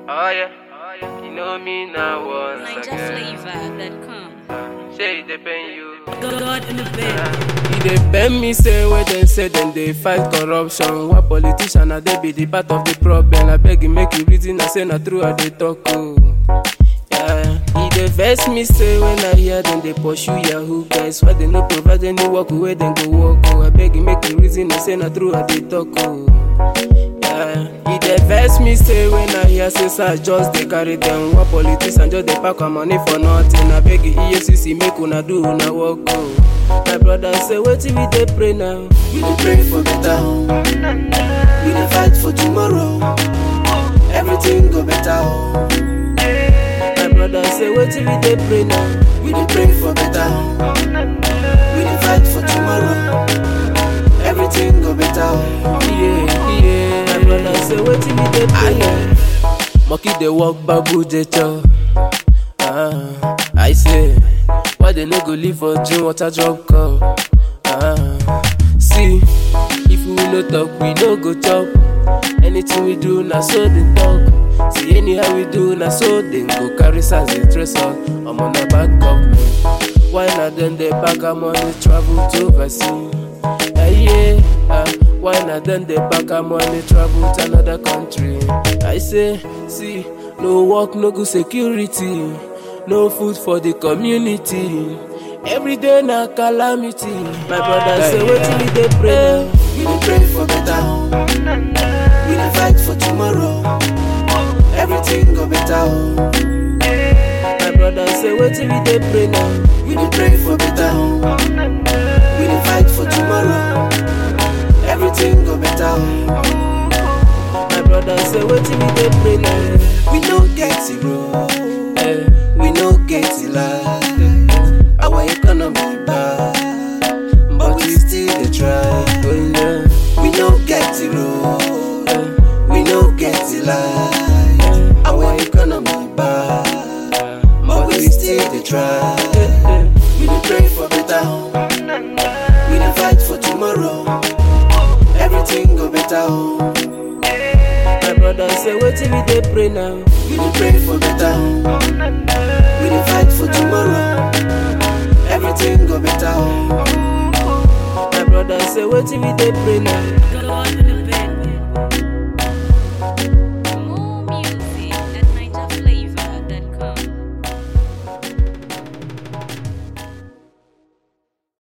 Oh yeah, you know me now once again. NigerFlavor.com. Say they pay you. God in the bed. E dey bend me say wey dem say dem dey fight corruption. Why politician na dey be the part of the problem? Abeg you make you reason, I say na true I dey talk o. Yeah, e dey vex me say when I hear dem dey pursue yahoo guys. Why dem no provide any work wey dem go work o? Abeg you make you reason, I say na true I dey talk o. Yeah, e dey vex me say when I hear say SARS just dey carry dem. Why politician just dey pack our money for nothing? Abeg you EFCC make una do una work o. My brother say wetin we dey pray now? We dey pray for better. We dey fight for tomorrow. Everything go better. My brother say wetin we dey pray now? We dey pray for better. We dey fight for tomorrow. Everything go better. Yeah. My brother say wetin we dey pray now? Monkey dey walk, babu dey chop. I say, why they no go live for drink water drop cup? See, if we no talk, we no go chop. Anything we do, na so they talk. See, anyhow we do, na so they go carry SARS dey trace us. I'm on a bad government. Why not then they pack our money, travel to overseas? Why not then they pack our money, travel to another country? I say, see, no work, no good security. No food for the community. Every day na calamity. My brother say wetin we dey pray now? We dey pray for better. We dey fight for tomorrow. Everything go better. My brother say wetin we dey pray now? We dey pray for better. We dey fight for tomorrow. Everything go better. My brother say wetin we dey pray now? We no get zero. We no get it like our economy bad, but we still dey try. We no get it road, we no get it like our economy bad, but we still dey try. We dey pray for better, we dey fight for tomorrow. Everything go better. My brother say wetin we dey pray now? We dey pray for better. We dey fight for tomorrow. Everything go better. My brother say wetin we dey pray now? God in the